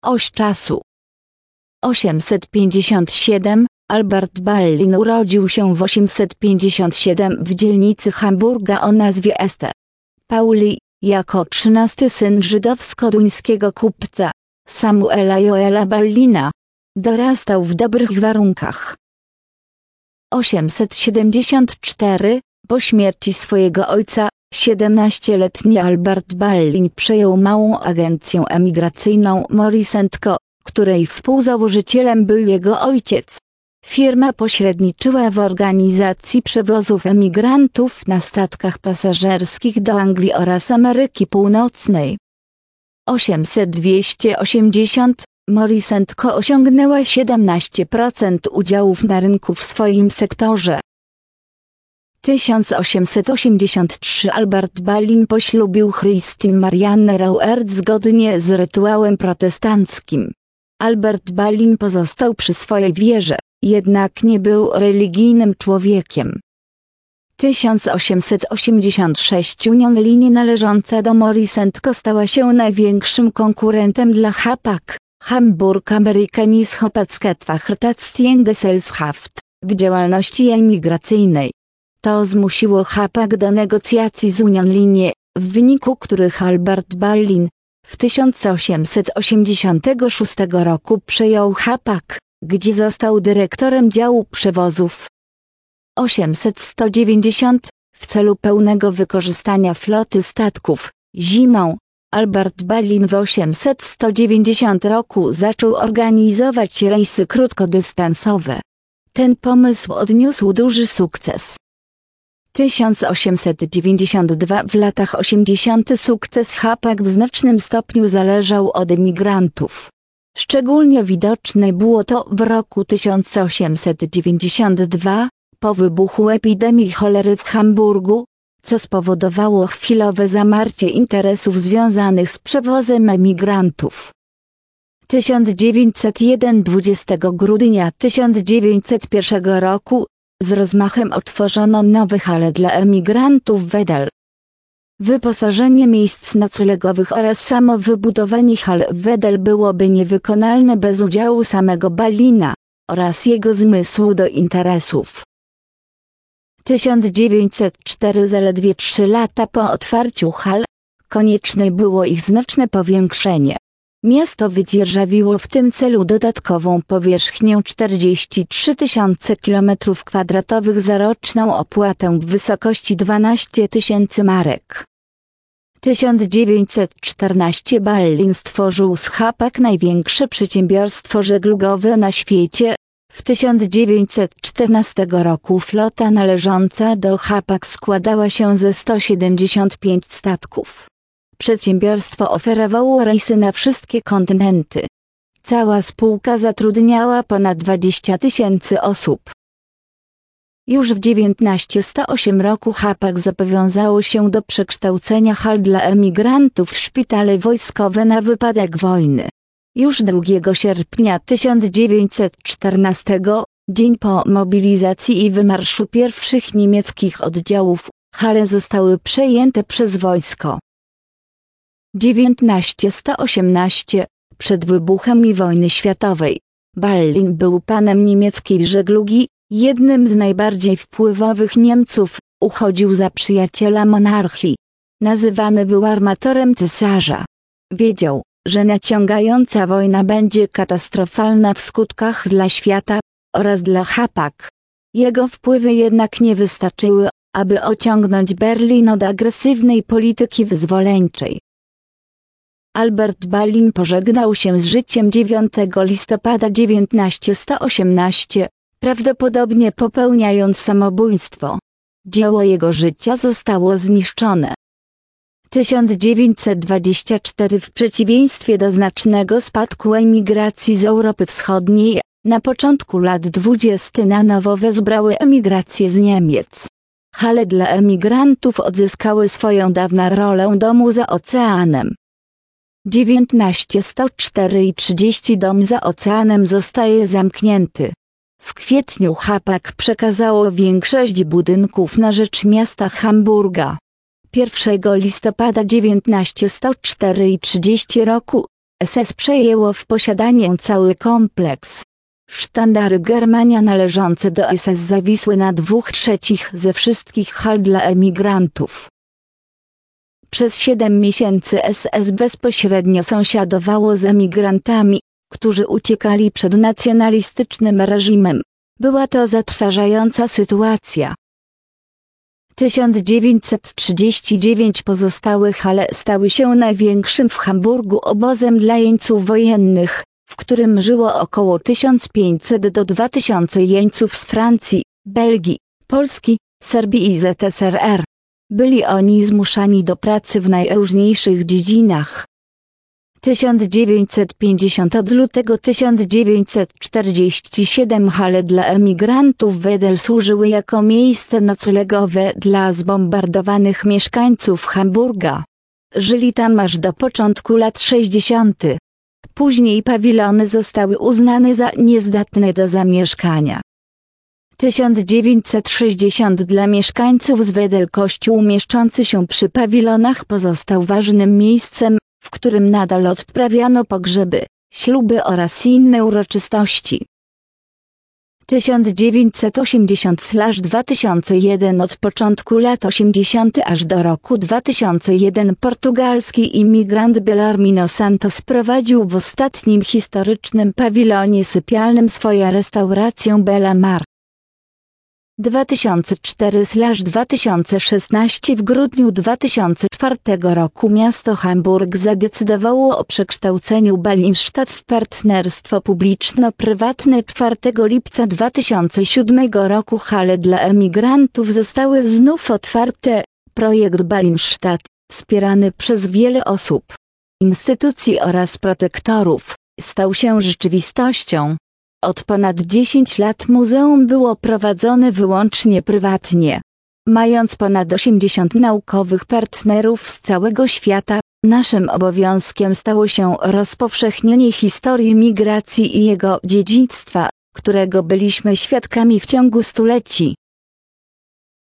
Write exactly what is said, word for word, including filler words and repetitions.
Oś czasu. osiemset pięćdziesiąt siedem. Albert Ballin urodził się w osiemset pięćdziesiąt siedem w dzielnicy Hamburga o nazwie Este Pauli, jako trzynasty syn żydowsko-duńskiego kupca, Samuela Joela Ballina. Dorastał w dobrych warunkach. osiemset siedemdziesiąt cztery. Po śmierci swojego ojca, siedemnastoletni Albert Ballin przejął małą agencję emigracyjną Morris and Co., której współzałożycielem był jego ojciec. Firma pośredniczyła w organizacji przewozów emigrantów na statkach pasażerskich do Anglii oraz Ameryki Północnej. osiemset dwieście osiemdziesiąt. Morris and Co. osiągnęła siedemnaście procent udziałów na rynku w swoim sektorze. tysiąc osiemset osiemdziesiąt trzy. Albert Ballin poślubił Christine Mariannę Rauert zgodnie z rytuałem protestanckim. Albert Ballin pozostał przy swojej wierze, jednak nie był religijnym człowiekiem. tysiąc osiemset osiemdziesiąt sześć. Union Linie należąca do Morris and Co. stała się największym konkurentem dla Hapag, Hamburg Amerikanis Hapag-Gesellschaft, w działalności emigracyjnej. To zmusiło Hapag do negocjacji z Union Linie, w wyniku których Albert Ballin w tysiąc osiemset osiemdziesiątym szóstym roku przejął Hapag, gdzie został dyrektorem działu przewozów. osiemset dziewięćdziesiąt. W celu pełnego wykorzystania floty statków, zimą, Albert Ballin w osiemset dziewięćdziesiątym roku zaczął organizować rejsy krótkodystansowe. Ten pomysł odniósł duży sukces. tysiąc osiemset dziewięćdziesiąty drugi. W latach osiemdziesiątych sukces Hapag w znacznym stopniu zależał od emigrantów. Szczególnie widoczne było to w roku tysiąc osiemset dziewięćdziesiątym drugim, po wybuchu epidemii cholery w Hamburgu, co spowodowało chwilowe zamarcie interesów związanych z przewozem emigrantów. tysiąc dziewięćset jeden. dwudziestego grudnia tysiąc dziewięćset pierwszego roku z rozmachem otworzono nowe hale dla emigrantów w Wedel. Wyposażenie miejsc noclegowych oraz samo wybudowanie hal w Wedel byłoby niewykonalne bez udziału samego Ballina oraz jego zmysłu do interesów. tysiąc dziewięćset czwarty. Zaledwie trzy lata po otwarciu hal, konieczne było ich znaczne powiększenie. Miasto wydzierżawiło w tym celu dodatkową powierzchnię czterdzieści trzy tysiące kilometrów kwadratowych za roczną opłatę w wysokości dwanaście tysięcy marek. tysiąc dziewięćset czternasty. Ballin stworzył z Hapag największe przedsiębiorstwo żeglugowe na świecie. W tysiąc dziewięćset czternastym roku flota należąca do Hapag składała się ze stu siedemdziesięciu pięciu statków. Przedsiębiorstwo oferowało rejsy na wszystkie kontynenty. Cała spółka zatrudniała ponad dwadzieścia tysięcy osób. Już w tysiąc dziewięćset ósmym roku Hapag zobowiązało się do przekształcenia hal dla emigrantów w szpitale wojskowe na wypadek wojny. Już drugiego sierpnia tysiąc dziewięćset czternastego, dzień po mobilizacji i wymarszu pierwszych niemieckich oddziałów, hale zostały przejęte przez wojsko. tysiąc osiemnasty. Przed wybuchem I wojny światowej, Ballin był panem niemieckiej żeglugi, jednym z najbardziej wpływowych Niemców, uchodził za przyjaciela monarchii. Nazywany był armatorem cesarza. Wiedział, że naciągająca wojna będzie katastrofalna w skutkach dla świata oraz dla Hapag. Jego wpływy jednak nie wystarczyły, aby ociągnąć Berlin od agresywnej polityki wyzwoleńczej. Albert Ballin pożegnał się z życiem dziewiątego listopada tysiąc osiemnastego, prawdopodobnie popełniając samobójstwo. Dzieło jego życia zostało zniszczone. tysiąc dziewięćset dwudziesty czwarty. W przeciwieństwie do znacznego spadku emigracji z Europy Wschodniej, na początku lat dwudziestych na nowo wezbrały emigrację z Niemiec. Hale dla emigrantów odzyskały swoją dawną rolę domu za oceanem. tysiąc cztery i trzydziesty. Dom za oceanem zostaje zamknięty. W kwietniu Hapag przekazało większość budynków na rzecz miasta Hamburga. pierwszego listopada tysiąc cztery i trzydziestego roku S S przejęło w posiadanie cały kompleks. Sztandary Germania należące do S S zawisły na dwóch trzecich ze wszystkich hal dla emigrantów. Przez siedem miesięcy S S bezpośrednio sąsiadowało z emigrantami, którzy uciekali przed nacjonalistycznym reżimem. Była to zatrważająca sytuacja. tysiąc dziewięćset trzydziesty dziewiąty Pozostałe hale stały się największym w Hamburgu obozem dla jeńców wojennych, w którym żyło około tysiąc pięćset do dwa tysiące jeńców z Francji, Belgii, Polski, Serbii i Z S R R. Byli oni zmuszani do pracy w najróżniejszych dziedzinach. tysiąc dziewięćset pięćdziesiątego Od lutego tysiąc dziewięćset czterdziestego siódmego hale dla emigrantów Wedel służyły jako miejsce noclegowe dla zbombardowanych mieszkańców Hamburga. Żyli tam aż do początku lat sześćdziesiątych. Później pawilony zostały uznane za niezdatne do zamieszkania. tysiąc dziewięćset sześćdziesty Dla mieszkańców z Wedel kościół mieszczący się przy pawilonach pozostał ważnym miejscem, w którym nadal odprawiano pogrzeby, śluby oraz inne uroczystości. tysiąc dziewięćset osiemdziesiąty do dwa tysiące pierwszego Od początku lat osiemdziesiątych aż do roku dwa tysiące pierwszego portugalski imigrant Belarmino Santos prowadził w ostatnim historycznym pawilonie sypialnym swoją restaurację Bela Mar. dwa tysiące czwarty do dwa tysiące szesnastego W grudniu dwa tysiące czwartego roku miasto Hamburg zadecydowało o przekształceniu Ballinstadt w partnerstwo publiczno-prywatne. czwartego lipca dwa tysiące siódmego roku hale dla emigrantów zostały znów otwarte. Projekt Ballinstadt, wspierany przez wiele osób, instytucji oraz protektorów, stał się rzeczywistością. Od ponad dziesięciu lat muzeum było prowadzone wyłącznie prywatnie. Mając ponad osiemdziesięciu naukowych partnerów z całego świata, naszym obowiązkiem stało się rozpowszechnienie historii migracji i jego dziedzictwa, którego byliśmy świadkami w ciągu stuleci.